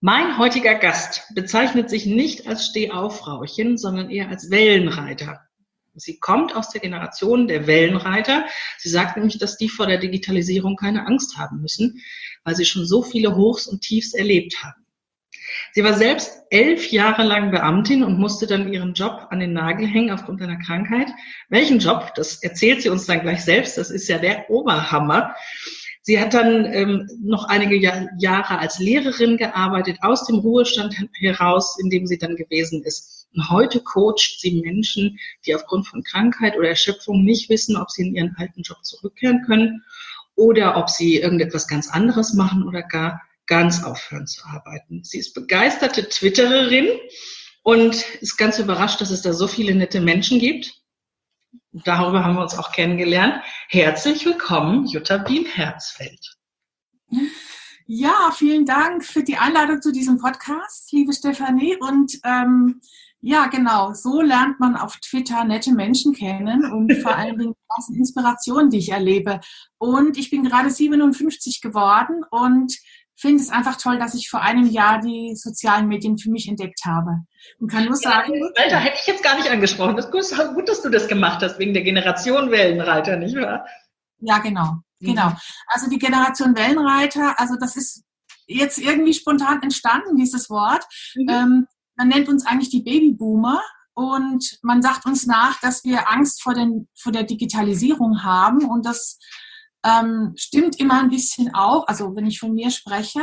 Mein heutiger Gast bezeichnet sich nicht als Stehauf-Frauchen, sondern eher als Wellenreiter. Sie kommt aus der Generation der Wellenreiter. Sie sagt nämlich, dass die vor der Digitalisierung keine Angst haben müssen, weil sie schon so viele Hochs und Tiefs erlebt haben. Sie war selbst 11 Jahre lang Beamtin und musste dann ihren Job an den Nagel hängen aufgrund einer Krankheit. Welchen Job? Das erzählt sie uns dann gleich selbst. Das ist ja der Oberhammer. Sie hat dann noch einige Jahre als Lehrerin gearbeitet, aus dem Ruhestand heraus, in dem sie dann gewesen ist. Und heute coacht sie Menschen, die aufgrund von Krankheit oder Erschöpfung nicht wissen, ob sie in ihren alten Job zurückkehren können oder ob sie irgendetwas ganz anderes machen oder gar ganz aufhören zu arbeiten. Sie ist begeisterte Twittererin und ist ganz überrascht, dass es da so viele nette Menschen gibt. Darüber haben wir uns auch kennengelernt. Herzlich willkommen, Jutta Bien-Herzfeld. Ja, vielen Dank für die Einladung zu diesem Podcast, liebe Stefanie. Und ja, genau, so lernt man auf Twitter nette Menschen kennen und vor allen Dingen die ganzen Inspirationen, die ich erlebe. Und ich bin gerade 57 geworden und finde es einfach toll, dass ich vor einem Jahr die sozialen Medien für mich entdeckt habe. Und kann nur sagen... Alter, hätte ich jetzt gar nicht angesprochen. Das ist gut, dass du das gemacht hast, wegen der Generation Wellenreiter, nicht wahr? Ja, genau. Also die Generation Wellenreiter, also das ist jetzt irgendwie spontan entstanden, dieses Wort. Man nennt uns eigentlich die Babyboomer und man sagt uns nach, dass wir Angst vor der Digitalisierung haben und das stimmt immer ein bisschen auch, also wenn ich von mir spreche.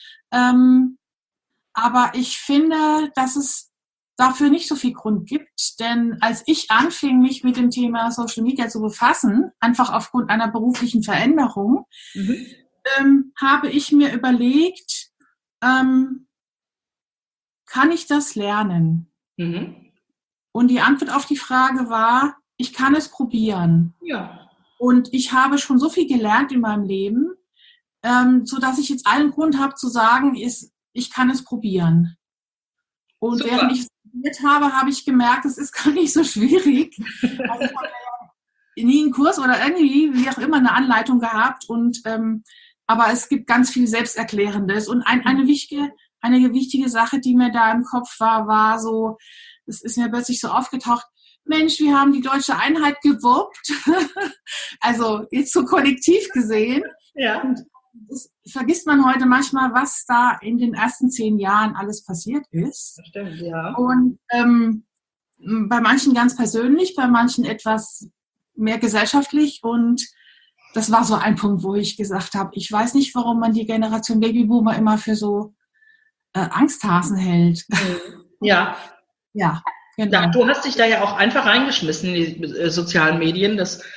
Aber ich finde, dass es dafür nicht so viel Grund gibt, denn als ich anfing, mich mit dem Thema Social Media zu befassen, einfach aufgrund einer beruflichen Veränderung, habe ich mir überlegt, kann ich das lernen? Und die Antwort auf die Frage war, ich kann es probieren. Ja. Und ich habe schon so viel gelernt in meinem Leben, sodass ich jetzt allen Grund habe zu sagen, ich kann es probieren. Und super. Während ich es probiert habe, habe ich gemerkt, es ist gar nicht so schwierig. Also ich habe ja nie einen Kurs oder irgendwie, wie auch immer, eine Anleitung gehabt. Aber es gibt ganz viel Selbsterklärendes. Und eine wichtige Sache, die mir da im Kopf war so, es ist mir plötzlich so aufgetaucht, Mensch, wir haben die deutsche Einheit gewuppt. Also jetzt so kollektiv gesehen. Ja. Und das vergisst man heute manchmal, was da in den ersten 10 Jahren alles passiert ist. Das stimmt, ja. Und bei manchen ganz persönlich, bei manchen etwas mehr gesellschaftlich. Und das war so ein Punkt, wo ich gesagt habe, ich weiß nicht, warum man die Generation Babyboomer immer für so Angsthasen hält. Ja. Ja. Genau. Du hast dich da ja auch einfach reingeschmissen in die sozialen Medien.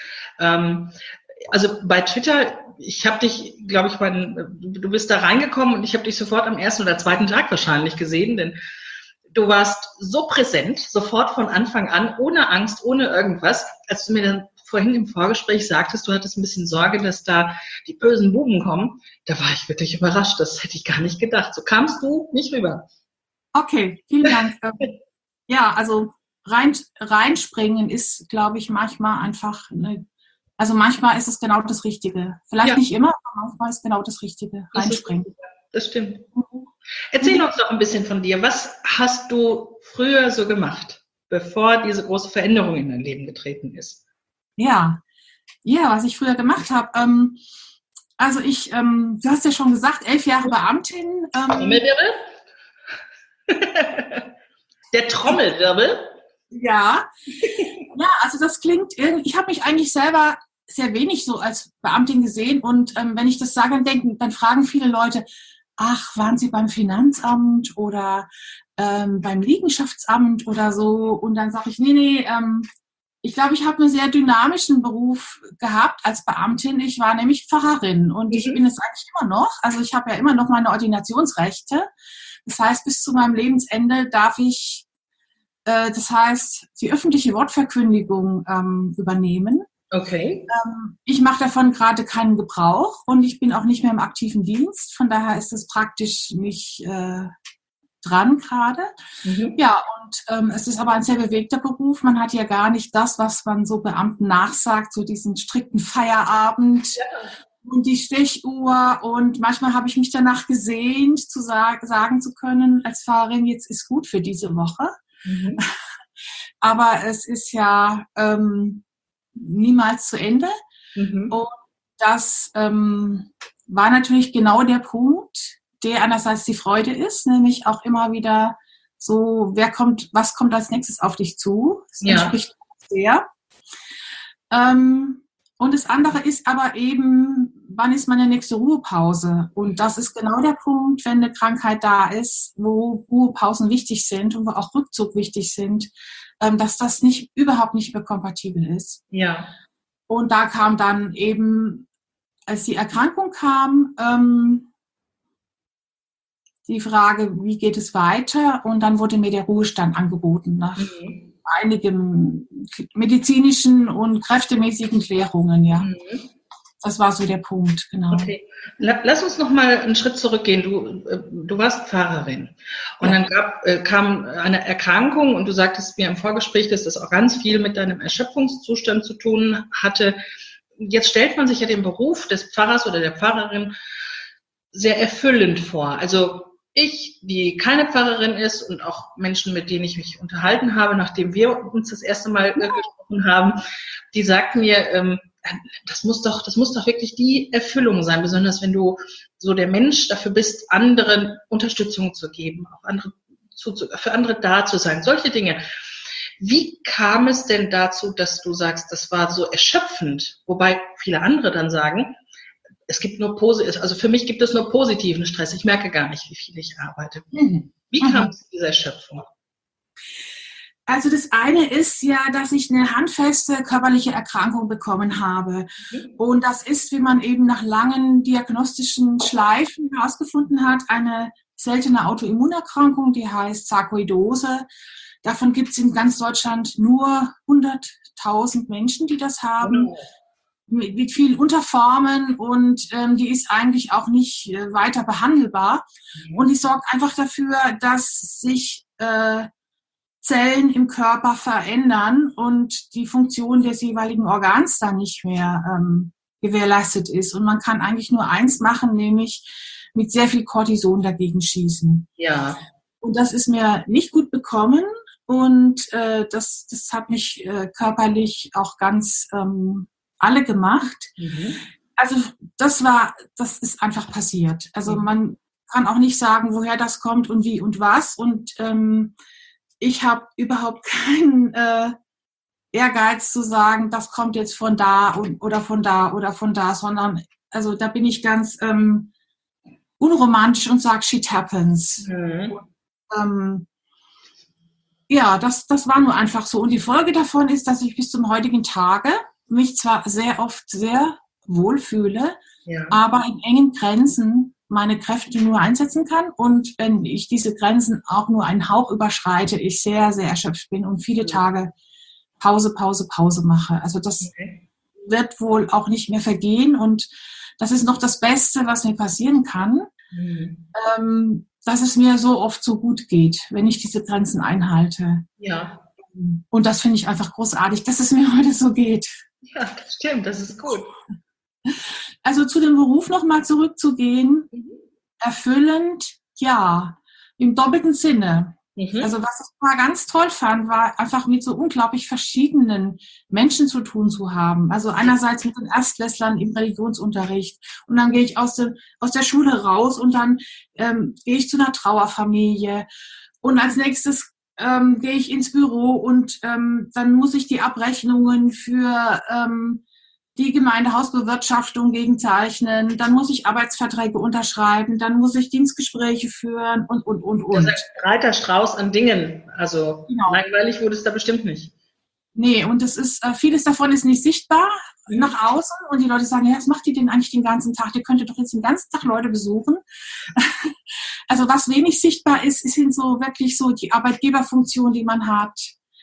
Also bei Twitter, ich habe dich, glaube ich, du bist da reingekommen und ich habe dich sofort am ersten oder zweiten Tag wahrscheinlich gesehen, denn du warst so präsent, sofort von Anfang an, ohne Angst, ohne irgendwas. Als du mir dann vorhin im Vorgespräch sagtest, du hattest ein bisschen Sorge, dass da die bösen Buben kommen, da war ich wirklich überrascht. Das hätte ich gar nicht gedacht. So kamst du nicht rüber. Okay, vielen Dank. Ja, also reinspringen ist, glaube ich, manchmal einfach, also manchmal ist es genau das Richtige. Vielleicht nicht immer, aber manchmal ist genau das Richtige, reinspringen. Das stimmt. Erzähl uns doch ein bisschen von dir. Was hast du früher so gemacht, bevor diese große Veränderung in dein Leben getreten ist? Ja, was ich früher gemacht habe. Also du hast ja schon gesagt, 11 Jahre Beamtin. Trommelwirbel? Der Trommelwirbel? Ja, also das klingt irgendwie, ich habe mich eigentlich selber sehr wenig so als Beamtin gesehen und wenn ich das sage, dann fragen viele Leute, ach, waren Sie beim Finanzamt oder beim Liegenschaftsamt oder so und dann sage ich, nee, ich glaube, ich habe einen sehr dynamischen Beruf gehabt als Beamtin, ich war nämlich Pfarrerin und ich bin es eigentlich immer noch, also ich habe ja immer noch meine Ordinationsrechte, das heißt, bis zu meinem Lebensende darf ich die öffentliche Wortverkündigung übernehmen. Okay. Ich mache davon gerade keinen Gebrauch und ich bin auch nicht mehr im aktiven Dienst. Von daher ist es praktisch nicht dran gerade. Ja, und es ist aber ein sehr bewegter Beruf. Man hat ja gar nicht das, was man so Beamten nachsagt, so diesen strikten Feierabend, und die Stechuhr und manchmal habe ich mich danach gesehnt, sagen zu können als Pfarrerin, jetzt ist gut für diese Woche. Mhm. Aber es ist ja niemals zu Ende. Mhm. Und das war natürlich genau der Punkt, der einerseits die Freude ist, nämlich auch immer wieder so, was kommt als nächstes auf dich zu? Das entspricht sehr. Und das andere ist aber eben, wann ist meine nächste Ruhepause? Und das ist genau der Punkt, wenn eine Krankheit da ist, wo Ruhepausen wichtig sind und wo auch Rückzug wichtig sind, dass das überhaupt nicht mehr kompatibel ist. Ja. Und da kam dann eben, als die Erkrankung kam, die Frage, wie geht es weiter? Und dann wurde mir der Ruhestand angeboten nach einigen medizinischen und kräftemäßigen Klärungen, ja. Mhm. Das war so der Punkt, genau. Okay. Lass uns noch mal einen Schritt zurückgehen. Du warst Pfarrerin und dann kam eine Erkrankung und du sagtest mir im Vorgespräch, dass das auch ganz viel mit deinem Erschöpfungszustand zu tun hatte. Jetzt stellt man sich ja den Beruf des Pfarrers oder der Pfarrerin sehr erfüllend vor. Also ich, die keine Pfarrerin ist und auch Menschen, mit denen ich mich unterhalten habe, nachdem wir uns das erste Mal gesprochen haben, die sagten mir, das muss doch wirklich die Erfüllung sein, besonders wenn du so der Mensch dafür bist, anderen Unterstützung zu geben, auch für andere da zu sein, solche Dinge. Wie kam es denn dazu, dass du sagst, das war so erschöpfend, wobei viele andere dann sagen, es gibt nur also für mich gibt es nur positiven Stress. Ich merke gar nicht, wie viel ich arbeite. Wie kam es zu dieser Erschöpfung? Also das eine ist ja, dass ich eine handfeste körperliche Erkrankung bekommen habe. Und das ist, wie man eben nach langen diagnostischen Schleifen herausgefunden hat, eine seltene Autoimmunerkrankung, die heißt Sarkoidose. Davon gibt es in ganz Deutschland nur 100.000 Menschen, die das haben. Mit vielen Unterformen und die ist eigentlich auch nicht weiter behandelbar. Und die sorgt einfach dafür, dass sich Zellen im Körper verändern und die Funktion des jeweiligen Organs dann nicht mehr gewährleistet ist. Und man kann eigentlich nur eins machen, nämlich mit sehr viel Cortison dagegen schießen. Ja. Und das ist mir nicht gut bekommen und das hat mich körperlich auch ganz alle gemacht. Mhm. Also das ist einfach passiert. Also man kann auch nicht sagen, woher das kommt und wie und was. Und ich habe überhaupt keinen Ehrgeiz zu sagen, das kommt jetzt von da oder von da oder von da, sondern also da bin ich ganz unromantisch und sage, shit happens. Mhm. Und, ja, das war nur einfach so. Und die Folge davon ist, dass ich bis zum heutigen Tage mich zwar sehr oft sehr wohl fühle, aber in engen Grenzen meine Kräfte nur einsetzen kann. Und wenn ich diese Grenzen auch nur einen Hauch überschreite, ich sehr, sehr erschöpft bin und viele Tage Pause mache. Also das wird wohl auch nicht mehr vergehen. Und das ist noch das Beste, was mir passieren kann, dass es mir so oft so gut geht, wenn ich diese Grenzen einhalte. Ja. Und das finde ich einfach großartig, dass es mir heute so geht. Ja, das stimmt, das ist gut. Also zu dem Beruf nochmal zurückzugehen, erfüllend, ja, im doppelten Sinne. Also was ich mal ganz toll fand, war einfach mit so unglaublich verschiedenen Menschen zu tun zu haben. Also einerseits mit den Erstklässlern im Religionsunterricht und dann gehe ich aus der Schule raus und dann gehe ich zu einer Trauerfamilie und als nächstes gehe ich ins Büro und dann muss ich die Abrechnungen für die Gemeindehausbewirtschaftung gegenzeichnen, dann muss ich Arbeitsverträge unterschreiben, dann muss ich Dienstgespräche führen und. Das ist ein breiter Strauß an Dingen. Also langweilig wurde es da bestimmt nicht. Nee, und das ist, vieles davon ist nicht sichtbar nach außen und die Leute sagen, ja, was macht ihr denn eigentlich den ganzen Tag? Ihr könntet doch jetzt den ganzen Tag Leute besuchen. Also was wenig sichtbar ist, sind so wirklich so die Arbeitgeberfunktion, die man hat,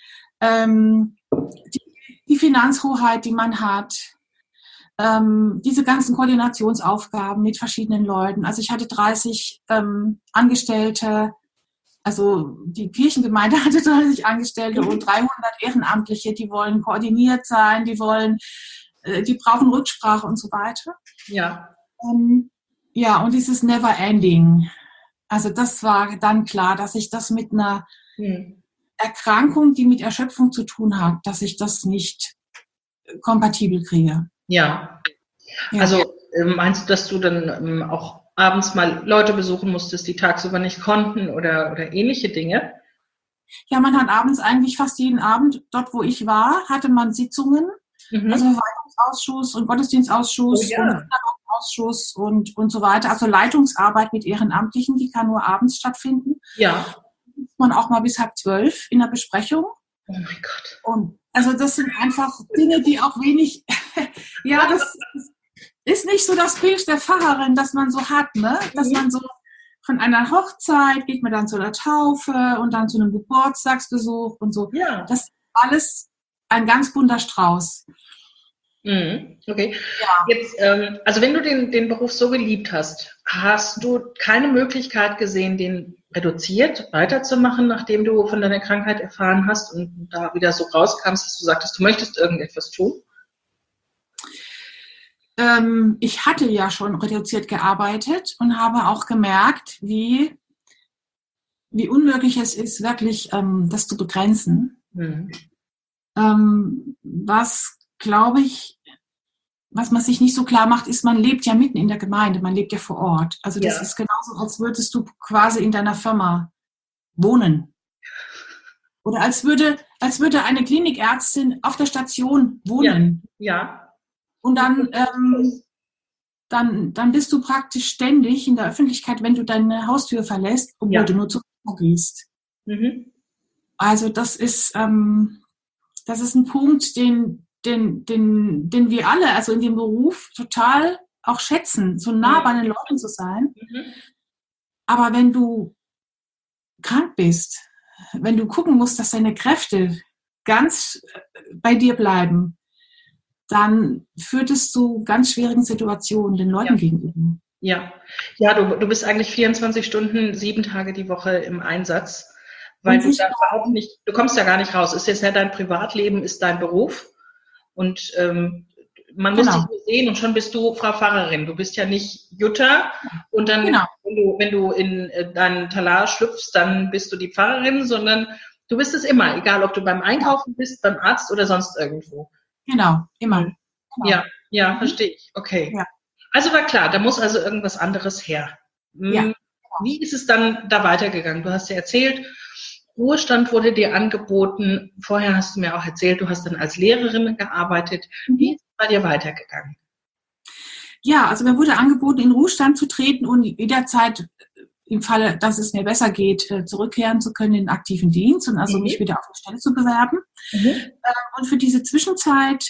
die Finanzhoheit, die man hat, diese ganzen Koordinationsaufgaben mit verschiedenen Leuten. Also ich hatte 30 Angestellte, also die Kirchengemeinde hatte 30 Angestellte und 300 Ehrenamtliche, die wollen koordiniert sein, die wollen die brauchen Rücksprache und so weiter. Ja. Ja, und dieses Never Ending. Also das war dann klar, dass ich das mit einer Erkrankung, die mit Erschöpfung zu tun hat, dass ich das nicht kompatibel kriege. Ja. Also meinst du, dass du dann auch abends mal Leute besuchen musstest, die tagsüber nicht konnten oder ähnliche Dinge? Ja, man hat abends eigentlich fast jeden Abend, dort wo ich war, hatte man Sitzungen, also Verwaltungsausschuss und Gottesdienstausschuss und Ausschuss und so weiter. Also Leitungsarbeit mit Ehrenamtlichen, die kann nur abends stattfinden. Ja. Man auch mal bis 11:30 in der Besprechung. Oh mein Gott. Und also das sind einfach Dinge, die auch wenig, ja, das ist nicht so das Bild der Pfarrerin, das man so hat, ne? Dass man so von einer Hochzeit geht man dann zu der Taufe und dann zu einem Geburtstagsbesuch und so. Ja. Das ist alles ein ganz bunter Strauß. Okay. Ja. Jetzt, also wenn du den Beruf so geliebt hast, hast du keine Möglichkeit gesehen, den reduziert weiterzumachen, nachdem du von deiner Krankheit erfahren hast und da wieder so rauskamst, dass du sagtest, du möchtest irgendetwas tun? Ich hatte ja schon reduziert gearbeitet und habe auch gemerkt, wie unmöglich es ist, wirklich das zu begrenzen. Was, glaube ich, was man sich nicht so klar macht, ist, man lebt ja mitten in der Gemeinde, man lebt ja vor Ort. Also das ist genauso, als würdest du quasi in deiner Firma wohnen. Oder als würde eine Klinikärztin auf der Station wohnen. Ja. Und dann bist du praktisch ständig in der Öffentlichkeit, wenn du deine Haustür verlässt, obwohl du nur zur Firma gehst. Also das ist ein Punkt, den wir alle, also in dem Beruf, total auch schätzen, so nah bei den Leuten zu sein. Aber wenn du krank bist, wenn du gucken musst, dass deine Kräfte ganz bei dir bleiben, dann führt es zu ganz schwierigen Situationen den Leuten gegenüber. Ja, du bist eigentlich 24 Stunden, 7 Tage die Woche im Einsatz, weil du da überhaupt nicht, du kommst ja gar nicht raus. Ist jetzt ja dein Privatleben, ist dein Beruf und man muss dich nur sehen und schon bist du Frau Pfarrerin. Du bist ja nicht Jutta und dann, wenn du in deinen Talar schlüpfst, dann bist du die Pfarrerin, sondern du bist es immer, egal ob du beim Einkaufen bist, beim Arzt oder sonst irgendwo. Genau, immer. Genau. Ja, verstehe ich. Okay. Ja. Also war klar, da muss also irgendwas anderes her. Ja. Wie ist es dann da weitergegangen? Du hast ja erzählt, Ruhestand wurde dir angeboten. Vorher hast du mir auch erzählt, du hast dann als Lehrerin gearbeitet. Wie ist es bei dir weitergegangen? Ja, also mir wurde angeboten, in Ruhestand zu treten und jederzeit im Falle, dass es mir besser geht, zurückkehren zu können in den aktiven Dienst und also mich wieder auf eine Stelle zu bewerben. Und für diese Zwischenzeit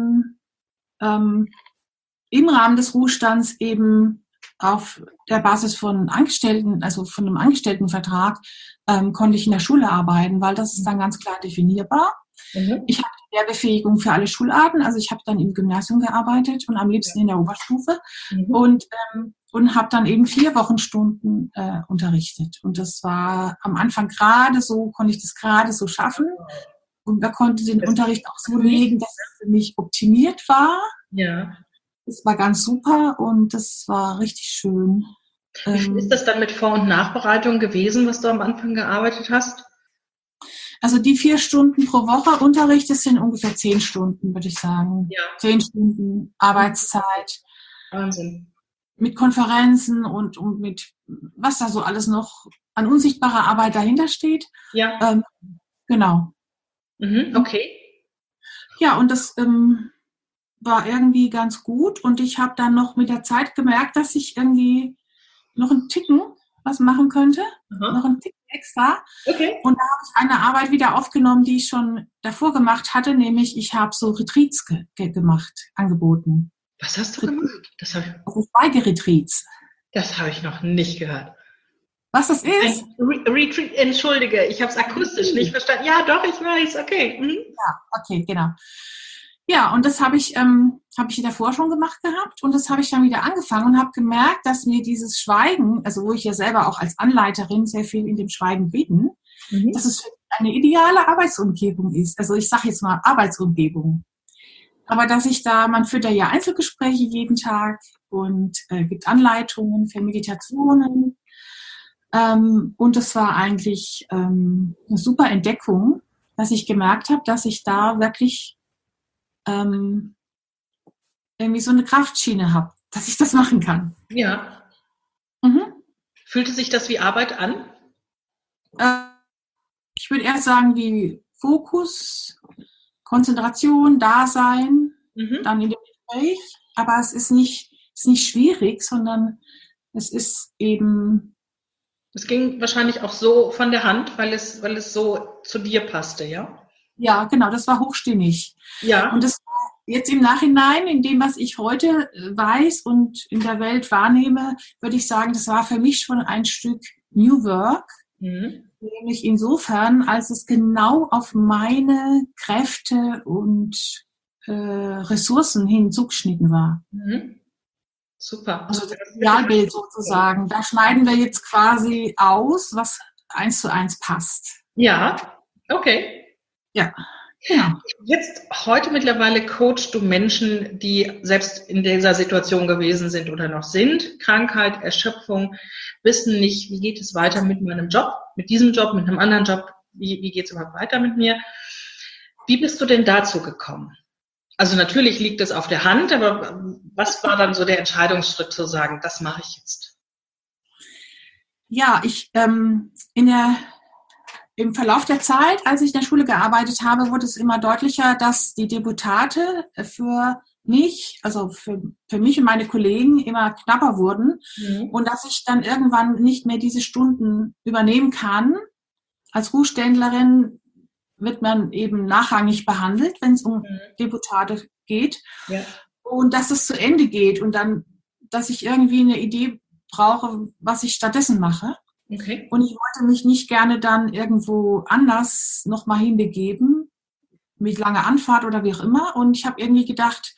im Rahmen des Ruhestands eben auf der Basis von Angestellten, also von einem Angestelltenvertrag, konnte ich in der Schule arbeiten, weil das ist dann ganz klar definierbar. Ich hatte Lehrbefähigung für alle Schularten, also ich habe dann im Gymnasium gearbeitet und am liebsten in der Oberstufe und habe dann eben 4 Wochenstunden unterrichtet. Und das war am Anfang konnte ich das gerade so schaffen. Und man konnte den Unterricht auch so legen, dass er für mich optimiert war. Ja. Das war ganz super und das war richtig schön. Wie viel ist das dann mit Vor- und Nachbereitung gewesen, was du am Anfang gearbeitet hast? Also die 4 Stunden pro Woche Unterricht, das sind ungefähr 10 Stunden, würde ich sagen. Ja. 10 Stunden Arbeitszeit. Wahnsinn. Mit Konferenzen und mit, was da so alles noch an unsichtbarer Arbeit dahinter steht. Ja. Genau. Okay. Ja, und das war irgendwie ganz gut. Und ich habe dann noch mit der Zeit gemerkt, dass ich irgendwie noch einen Ticken was machen könnte. Noch einen Ticken extra. Okay. Und da habe ich eine Arbeit wieder aufgenommen, die ich schon davor gemacht hatte, nämlich ich habe so Retreats gemacht, angeboten. Was hast du gemacht? Also Schweigeretreats. Das habe ich noch nicht gehört. Was das ist? Retreat, entschuldige, ich habe es akustisch nicht verstanden. Ja, doch, ich weiß, okay. Ja, okay, genau. Ja, und das habe ich davor schon gemacht gehabt und das habe ich dann wieder angefangen und habe gemerkt, dass mir dieses Schweigen, also wo ich ja selber auch als Anleiterin sehr viel in dem Schweigen bin, dass es eine ideale Arbeitsumgebung ist. Also ich sage jetzt mal Arbeitsumgebung. Aber man führt da ja Einzelgespräche jeden Tag und gibt Anleitungen für Meditationen. Und es war eigentlich eine super Entdeckung, dass ich gemerkt habe, dass ich da wirklich irgendwie so eine Kraftschiene habe, dass ich das machen kann. Ja. Mhm. Fühlte sich das wie Arbeit an? Ich würde eher sagen, wie Fokus, Konzentration, Dasein, dann in dem Gespräch. Aber es ist nicht schwierig, sondern es ist eben... Es ging wahrscheinlich auch so von der Hand, weil es so zu dir passte, ja? Ja, genau, das war hochstimmig. Ja. Und das war jetzt im Nachhinein, in dem, was ich heute weiß und in der Welt wahrnehme, würde ich sagen, das war für mich schon ein Stück New Work. Nämlich insofern, als es genau auf meine Kräfte und Ressourcen hin zugeschnitten war. Super. Also das Idealbild sozusagen. Da schneiden wir jetzt quasi aus, was 1:1 passt. Ja, okay. Ja, genau. Jetzt, heute mittlerweile coachst du Menschen, die selbst in dieser Situation gewesen sind oder noch sind. Krankheit, Erschöpfung, wissen nicht, wie geht es weiter mit meinem Job, mit diesem Job, mit einem anderen Job, wie geht es überhaupt weiter mit mir? Wie bist du denn dazu gekommen? Also natürlich liegt es auf der Hand, aber was war dann so der Entscheidungsschritt zu sagen, das mache ich jetzt? Ja, im Verlauf der Zeit, als ich in der Schule gearbeitet habe, wurde es immer deutlicher, dass die Deputate für mich, also für mich und meine Kollegen immer knapper wurden und dass ich dann irgendwann nicht mehr diese Stunden übernehmen kann. Als Ruheständlerin wird man eben nachrangig behandelt, wenn es um Deputate geht. Ja. Und dass es zu Ende geht und dann, dass ich irgendwie eine Idee brauche, was ich stattdessen mache. Okay. Und ich wollte mich nicht gerne dann irgendwo anders nochmal hinbegeben, mit langer Anfahrt oder wie auch immer. Und ich habe irgendwie gedacht,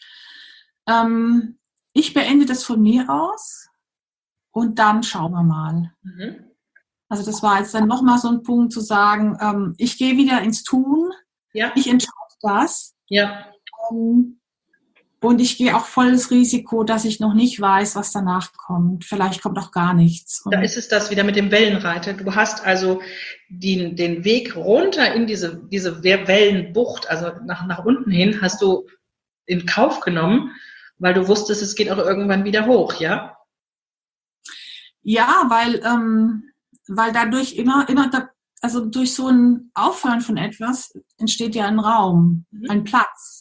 ich beende das von mir aus und dann schauen wir mal. Also das war jetzt dann nochmal so ein Punkt zu sagen, ich gehe wieder ins Tun, ich entscheide das. Ja. Und ich gehe auch volles Risiko, dass ich noch nicht weiß, was danach kommt. Vielleicht kommt auch gar nichts. Da ist es das wieder mit dem Wellenreiter. Du hast also den Weg runter in diese Wellenbucht, also nach unten hin, hast du in Kauf genommen, weil du wusstest, es geht auch irgendwann wieder hoch, ja? Ja, weil dadurch immer, also durch so ein Aufhören von etwas entsteht ja ein Raum, ein Platz,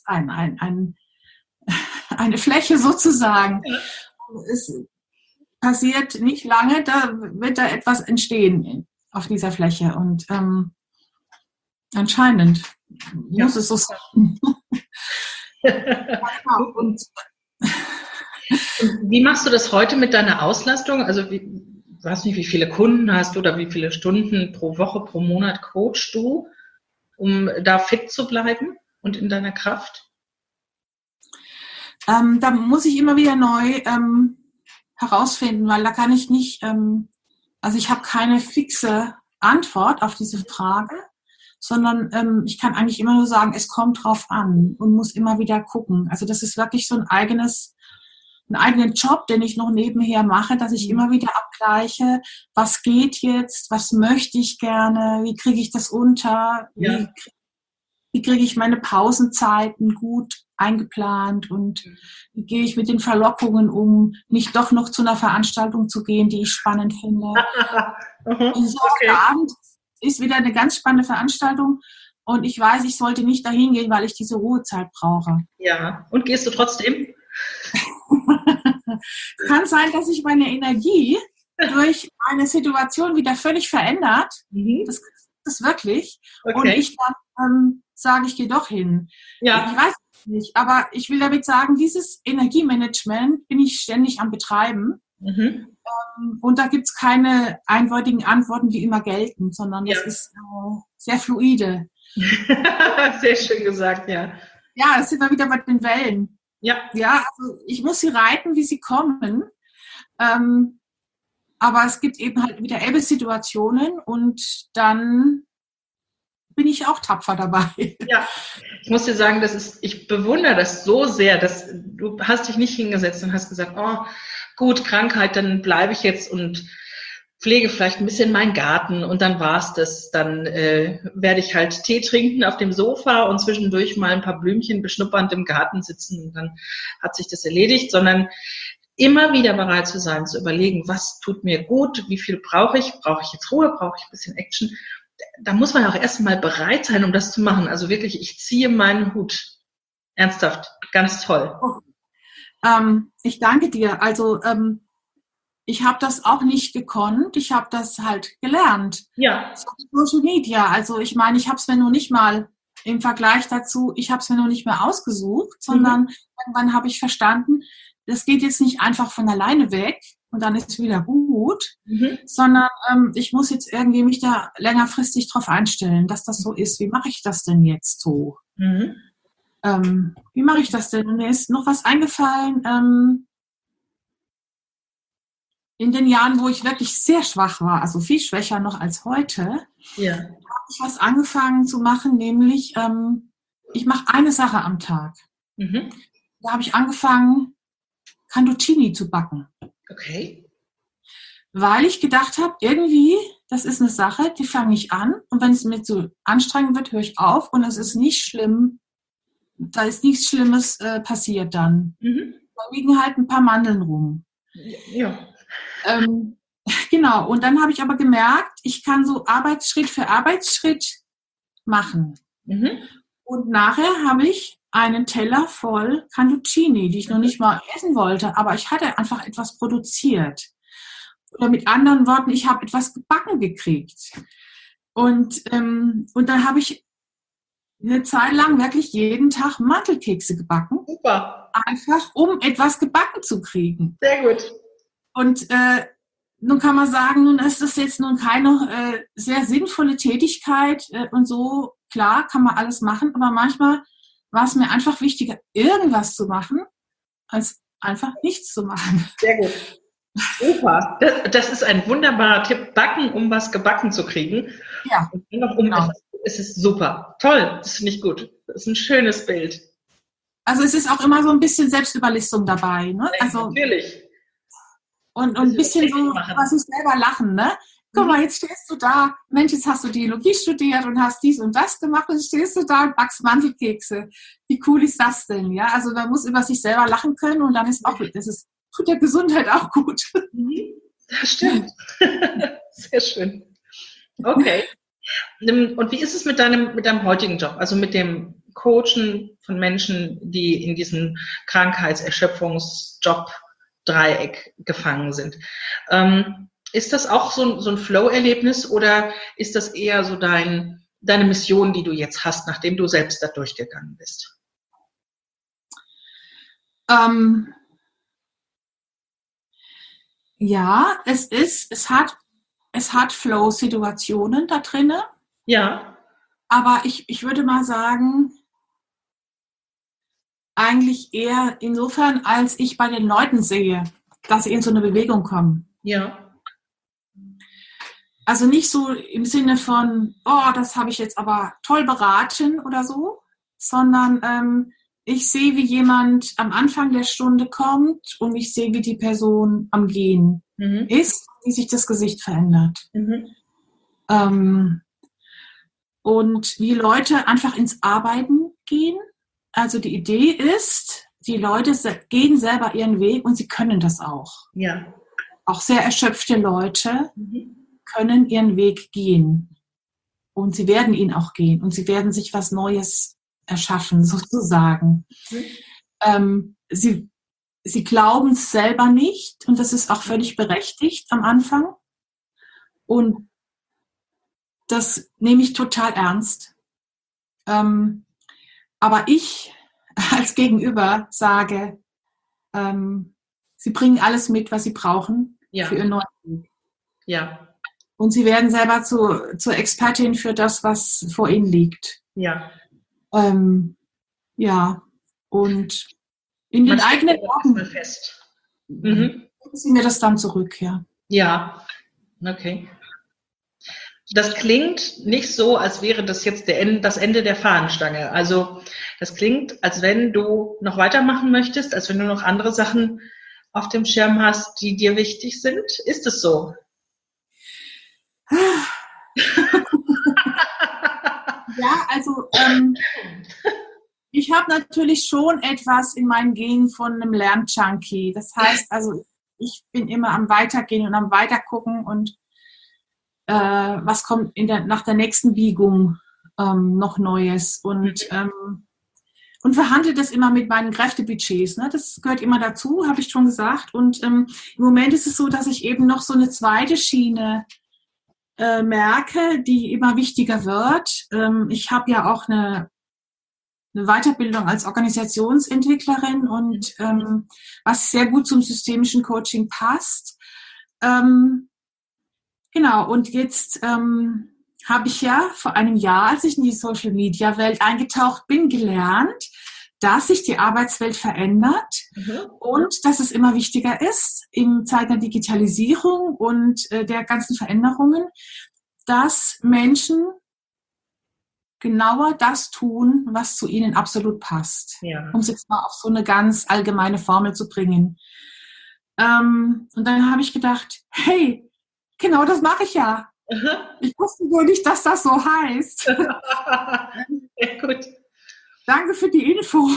eine Fläche sozusagen. Ja. Es passiert nicht lange, da wird da etwas entstehen auf dieser Fläche und anscheinend muss es so sein. Und wie machst du das heute mit deiner Auslastung? Also ich weiß nicht, wie viele Kunden hast du oder wie viele Stunden pro Woche, pro Monat coachst du, um da fit zu bleiben und in deiner Kraft? Da muss ich immer wieder neu herausfinden, weil da kann ich nicht, also ich habe keine fixe Antwort auf diese Frage, sondern ich kann eigentlich immer nur sagen, es kommt drauf an und muss immer wieder gucken. Also das ist wirklich so einen eigenen Job, den ich noch nebenher mache, dass ich immer wieder abgleiche, was geht jetzt, was möchte ich gerne, wie kriege ich das unter, wie kriege ich meine Pausenzeiten gut eingeplant und wie gehe ich mit den Verlockungen um, nicht doch noch zu einer Veranstaltung zu gehen, die ich spannend finde. Dieser Abend ist wieder eine ganz spannende Veranstaltung und ich weiß, ich sollte nicht dahin gehen, weil ich diese Ruhezeit brauche. Ja, und gehst du trotzdem? Es kann sein, dass sich meine Energie durch eine Situation wieder völlig verändert. Das ist wirklich. Okay. Und ich dann sage, ich gehe doch hin. Ja. Ich weiß es nicht, aber ich will damit sagen, dieses Energiemanagement bin ich ständig am Betreiben. Und da gibt es keine eindeutigen Antworten, die immer gelten, sondern das ist sehr fluide. Sehr schön gesagt, ja. Ja, das sind wir wieder bei den Wellen. Ja, also ich muss sie reiten, wie sie kommen. Aber es gibt eben halt wieder Ebbe-Situationen und dann bin ich auch tapfer dabei. Ja, ich muss dir sagen, ich bewundere das so sehr, dass du hast dich nicht hingesetzt und hast gesagt, oh, gut, Krankheit, dann bleibe ich jetzt und pflege vielleicht ein bisschen meinen Garten und dann war's das. Dann werde ich halt Tee trinken auf dem Sofa und zwischendurch mal ein paar Blümchen beschnuppernd im Garten sitzen und dann hat sich das erledigt, sondern immer wieder bereit zu sein, zu überlegen, was tut mir gut, wie viel brauche ich jetzt Ruhe, brauche ich ein bisschen Action. Da muss man auch erstmal bereit sein, um das zu machen. Also wirklich, ich ziehe meinen Hut. Ernsthaft, ganz toll. Ich danke dir. Also ich habe das auch nicht gekonnt. Ich habe das halt gelernt. Ja. Social Media. Also ich meine, ich habe es mir nur nicht mal im Vergleich dazu, ich habe es mir nur nicht mehr ausgesucht, sondern irgendwann habe ich verstanden, das geht jetzt nicht einfach von alleine weg und dann ist es wieder gut, sondern ich muss jetzt irgendwie mich da längerfristig drauf einstellen, dass das so ist. Wie mache ich das denn jetzt so? Wie mache ich das denn? Und mir ist noch was eingefallen, in den Jahren, wo ich wirklich sehr schwach war, also viel schwächer noch als heute, habe ich was angefangen zu machen, nämlich ich mache eine Sache am Tag. Da habe ich angefangen, Cantuccini zu backen. Okay. Weil ich gedacht habe, irgendwie, das ist eine Sache, die fange ich an und wenn es mir zu anstrengend wird, höre ich auf und es ist nicht schlimm, da ist nichts Schlimmes passiert dann. Da liegen halt ein paar Mandeln rum. Ja. Genau, und dann habe ich aber gemerkt, ich kann so Arbeitsschritt für Arbeitsschritt machen. Und nachher habe ich einen Teller voll Cantuccini, die ich noch nicht mal essen wollte, aber ich hatte einfach etwas produziert. Oder mit anderen Worten, ich habe etwas gebacken gekriegt. Und dann habe ich eine Zeit lang wirklich jeden Tag Mandelkekse gebacken. Super. Einfach, um etwas gebacken zu kriegen. Sehr gut. Und nun kann man sagen, nun ist das jetzt nun keine sehr sinnvolle Tätigkeit und so, klar, kann man alles machen, aber manchmal war es mir einfach wichtiger, irgendwas zu machen, als einfach nichts zu machen. Sehr gut. Super. Das ist ein wunderbarer Tipp. Backen, um was gebacken zu kriegen. Ja. Und noch genau. Es ist super. Toll. Das finde ich gut. Das ist ein schönes Bild. Also es ist auch immer so ein bisschen Selbstüberlistung dabei. Ne? Ja, also, natürlich. Und ein bisschen so, was ich selber lachen, ne? Guck mal, jetzt stehst du da, Mensch, jetzt hast du Biologie studiert und hast dies und das gemacht und jetzt stehst du da und backst Mandelkekse. Wie cool ist das denn? Ja, also man muss über sich selber lachen können und dann ist auch, tut der Gesundheit auch gut. Das stimmt. Sehr schön. Okay. Und wie ist es mit deinem heutigen Job? Also mit dem Coachen von Menschen, die in diesem Krankheitserschöpfungsjob-Dreieck gefangen sind? Ist das auch so ein Flow-Erlebnis oder ist das eher so deine Mission, die du jetzt hast, nachdem du selbst da durchgegangen bist? Ja, es hat Flow-Situationen da drinne. Ja. Aber ich würde mal sagen, eigentlich eher insofern, als ich bei den Leuten sehe, dass sie in so eine Bewegung kommen. Ja. Also nicht so im Sinne von, oh, das habe ich jetzt aber toll beraten oder so, sondern ich sehe, wie jemand am Anfang der Stunde kommt und ich sehe, wie die Person am Gehen ist, wie sich das Gesicht verändert. Und wie Leute einfach ins Arbeiten gehen. Also die Idee ist, die Leute gehen selber ihren Weg und sie können das auch. Ja. Auch sehr erschöpfte Leute können ihren Weg gehen. Und sie werden ihn auch gehen. Und sie werden sich was Neues erschaffen, sozusagen. Sie glauben es selber nicht. Und das ist auch völlig berechtigt am Anfang. Und das nehme ich total ernst. Aber ich als Gegenüber sage, sie bringen alles mit, was sie brauchen für ihren neuen Weg. Ja. Und sie werden selber zur Expertin für das, was vor ihnen liegt. Ja. Ja. Und in den eigenen Worten fest. geben sie mir das dann zurück, ja. Ja. Okay. Das klingt nicht so, als wäre das jetzt das Ende der Fahnenstange. Also das klingt, als wenn du noch weitermachen möchtest, als wenn du noch andere Sachen auf dem Schirm hast, die dir wichtig sind. Ist es so? Ja, also ich habe natürlich schon etwas in meinen Genen von einem Lernjunkie. Das heißt, also ich bin immer am Weitergehen und am Weitergucken und was kommt nach der nächsten Biegung noch Neues und verhandle das immer mit meinen Kräftebudgets. Ne? Das gehört immer dazu, habe ich schon gesagt. Und im Moment ist es so, dass ich eben noch so eine zweite Schiene merke, die immer wichtiger wird. Ich habe ja auch eine Weiterbildung als Organisationsentwicklerin und was sehr gut zum systemischen Coaching passt. Genau, und jetzt habe ich ja vor einem Jahr, als ich in die Social-Media-Welt eingetaucht bin, gelernt, dass sich die Arbeitswelt verändert und dass es immer wichtiger ist, in Zeiten der Digitalisierung und der ganzen Veränderungen, dass Menschen genauer das tun, was zu ihnen absolut passt. Ja. Um es jetzt mal auf so eine ganz allgemeine Formel zu bringen. Und dann habe ich gedacht, hey, genau das mache ich ja. Ich wusste nur nicht, dass das so heißt. Sehr gut. Danke für die Info.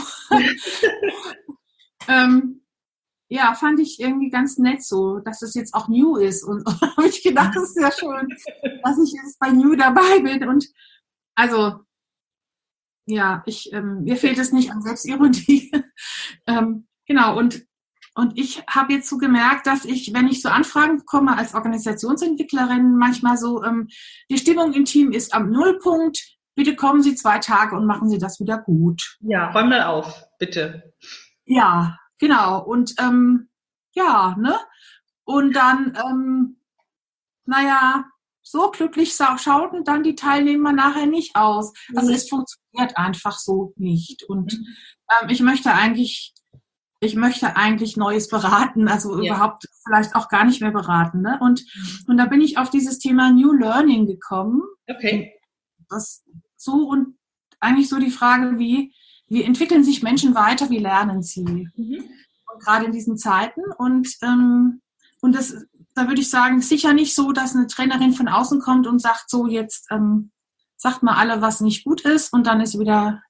Ja, fand ich irgendwie ganz nett so, dass es jetzt auch New ist. Und habe ich gedacht, das ist ja schön, dass ich jetzt bei New dabei bin. Und also, ja, mir fehlt es nicht an Selbstironie. Genau, und ich habe jetzt so gemerkt, dass ich, wenn ich so Anfragen bekomme als Organisationsentwicklerin, manchmal so, die Stimmung im Team ist am Nullpunkt, bitte kommen Sie 2 Tage und machen Sie das wieder gut. Ja, räum mal auf, bitte. Ja, genau. Und ja, ne? Und dann, naja, so glücklich schauten dann die Teilnehmer nachher nicht aus. Also es funktioniert einfach so nicht. Und ich möchte eigentlich Neues beraten, also überhaupt vielleicht auch gar nicht mehr beraten. Ne? Und da bin ich auf dieses Thema New Learning gekommen. Okay. Und eigentlich so die Frage, wie entwickeln sich Menschen weiter, wie lernen sie? Und gerade in diesen Zeiten. Und da würde ich sagen, sicher nicht so, dass eine Trainerin von außen kommt und sagt, so jetzt sagt mal alle, was nicht gut ist und dann ist wieder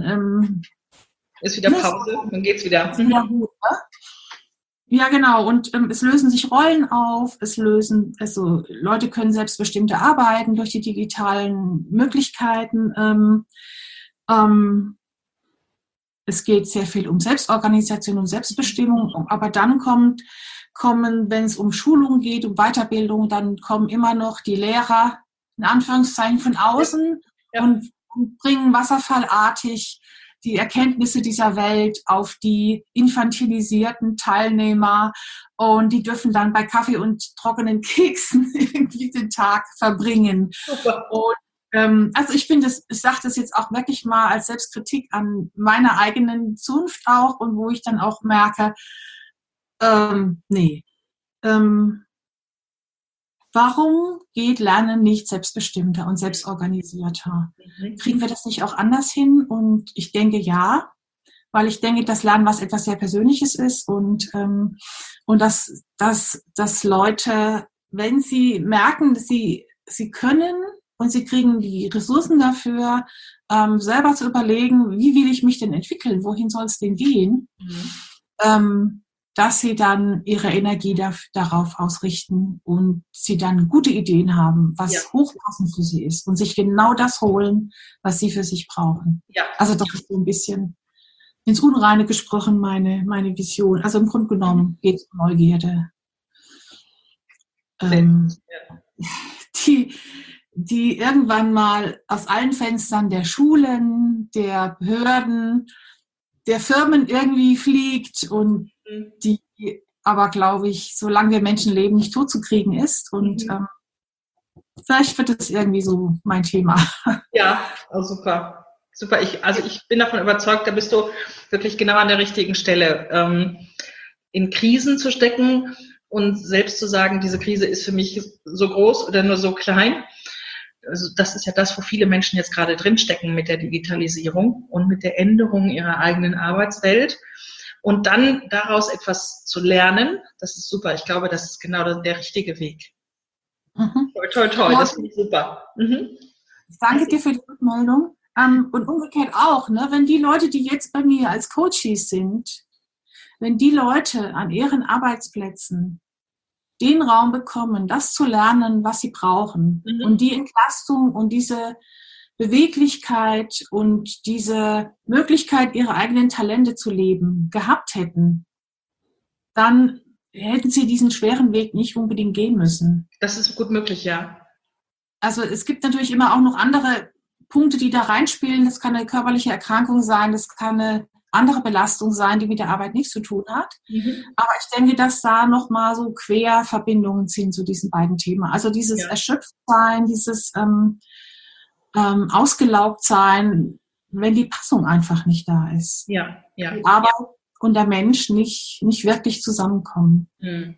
Pause, dann geht's wieder. Ja, gut, ne? Ja, genau. Und es lösen sich Rollen auf, also Leute können selbstbestimmter arbeiten durch die digitalen Möglichkeiten. Es geht sehr viel um Selbstorganisation und Selbstbestimmung, aber dann kommen, wenn es um Schulung geht, um Weiterbildung, dann kommen immer noch die Lehrer, in Anführungszeichen, von außen und bringen wasserfallartig die Erkenntnisse dieser Welt auf die infantilisierten Teilnehmer und die dürfen dann bei Kaffee und trockenen Keksen irgendwie den Tag verbringen. Und also ich sage das jetzt auch wirklich mal als Selbstkritik an meiner eigenen Zunft auch und wo ich dann auch merke, nee. Warum geht Lernen nicht selbstbestimmter und selbstorganisierter? Kriegen wir das nicht auch anders hin? Und ich denke, ja, weil ich denke, dass Lernen etwas sehr Persönliches ist und dass Leute, wenn sie merken, dass sie können und sie kriegen die Ressourcen dafür, selber zu überlegen, wie will ich mich denn entwickeln? Wohin soll es denn gehen? Dass sie dann ihre Energie darauf ausrichten und sie dann gute Ideen haben, was hochpassend für sie ist und sich genau das holen, was sie für sich brauchen. Ja. Also das ist so ein bisschen ins Unreine gesprochen meine Vision. Also im Grunde genommen geht es um Neugierde. Die irgendwann mal aus allen Fenstern der Schulen, der Behörden, der Firmen irgendwie fliegt und die aber, glaube ich, solange wir Menschen leben, nicht totzukriegen ist. Und vielleicht wird es irgendwie so mein Thema. Ja, oh, super. Super. Ich bin davon überzeugt, da bist du wirklich genau an der richtigen Stelle. In Krisen zu stecken und selbst zu sagen, diese Krise ist für mich so groß oder nur so klein. also das ist ja das, wo viele Menschen jetzt gerade drinstecken mit der Digitalisierung und mit der Änderung ihrer eigenen Arbeitswelt. Und dann daraus etwas zu lernen, das ist super. Ich glaube, das ist genau der richtige Weg. Toi, toi, toi, das finde ich super. Ich danke dir für die Rückmeldung. Und umgekehrt auch, ne, wenn die Leute, die jetzt bei mir als Coaches sind, wenn die Leute an ihren Arbeitsplätzen den Raum bekommen, das zu lernen, was sie brauchen und die Entlastung und diese Beweglichkeit und diese Möglichkeit, ihre eigenen Talente zu leben, gehabt hätten, dann hätten sie diesen schweren Weg nicht unbedingt gehen müssen. Das ist gut möglich, ja. Also es gibt natürlich immer auch noch andere Punkte, die da reinspielen. Das kann eine körperliche Erkrankung sein, das kann eine andere Belastung sein, die mit der Arbeit nichts zu tun hat. Aber ich denke, dass da nochmal so Querverbindungen sind zu diesen beiden Themen. Also dieses Erschöpftsein, dieses Ausgelaugtsein, wenn die Passung einfach nicht da ist. Ja. Die Arbeit und der Mensch nicht wirklich zusammenkommen.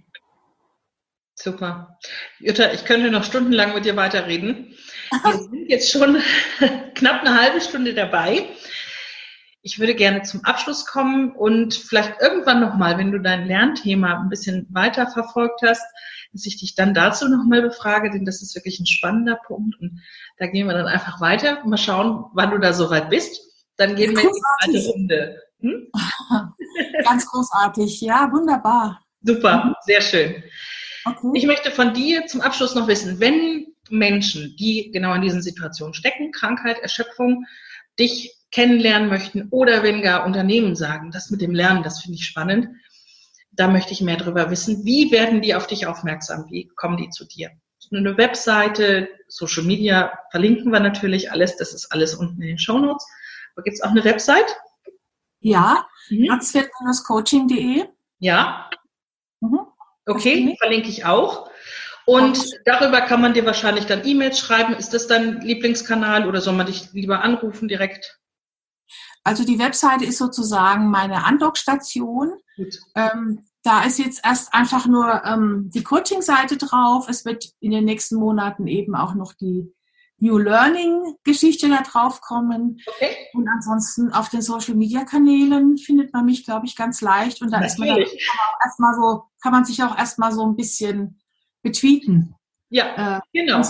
Super. Jutta, ich könnte noch stundenlang mit dir weiterreden. Wir sind jetzt schon knapp eine halbe Stunde dabei. Ich würde gerne zum Abschluss kommen und vielleicht irgendwann nochmal, wenn du dein Lernthema ein bisschen weiter verfolgt hast, dass ich dich dann dazu nochmal befrage, denn das ist wirklich ein spannender Punkt und da gehen wir dann einfach weiter. Mal schauen, wann du da soweit bist. Dann gehen wir in die zweite Runde. Ganz großartig, ja, wunderbar. Super, sehr schön. Okay. Ich möchte von dir zum Abschluss noch wissen, wenn Menschen, die genau in diesen Situationen stecken, Krankheit, Erschöpfung, dich kennenlernen möchten oder wenn gar Unternehmen sagen, das mit dem Lernen, das finde ich spannend, da möchte ich mehr darüber wissen. Wie werden die auf dich aufmerksam? Wie kommen die zu dir? Eine Webseite, Social Media, verlinken wir natürlich alles, das ist alles unten in den Shownotes. Aber gibt es auch eine Website? Ja, coaching.de. Ja. Okay, die verlinke ich auch. Und darüber kann man dir wahrscheinlich dann E-Mails schreiben. Ist das dein Lieblingskanal oder soll man dich lieber anrufen direkt? Also die Webseite ist sozusagen meine Andockstation. Da ist jetzt erst einfach nur die Coaching-Seite drauf. Es wird in den nächsten Monaten eben auch noch die New Learning-Geschichte da drauf kommen. Okay. Und ansonsten auf den Social-Media-Kanälen findet man mich, glaube ich, ganz leicht. Und da ist man dann kann man sich auch erstmal so ein bisschen betweeten. Ja, genau.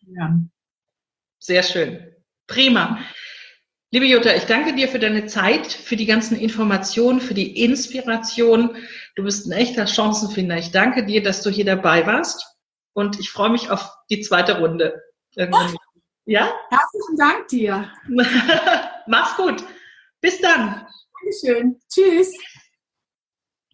Sehr schön. Prima. Liebe Jutta, ich danke dir für deine Zeit, für die ganzen Informationen, für die Inspiration. Du bist ein echter Chancenfinder. Ich danke dir, dass du hier dabei warst. Und ich freue mich auf die zweite Runde. Ja? Herzlichen Dank dir. Mach's gut. Bis dann. Dankeschön. Tschüss.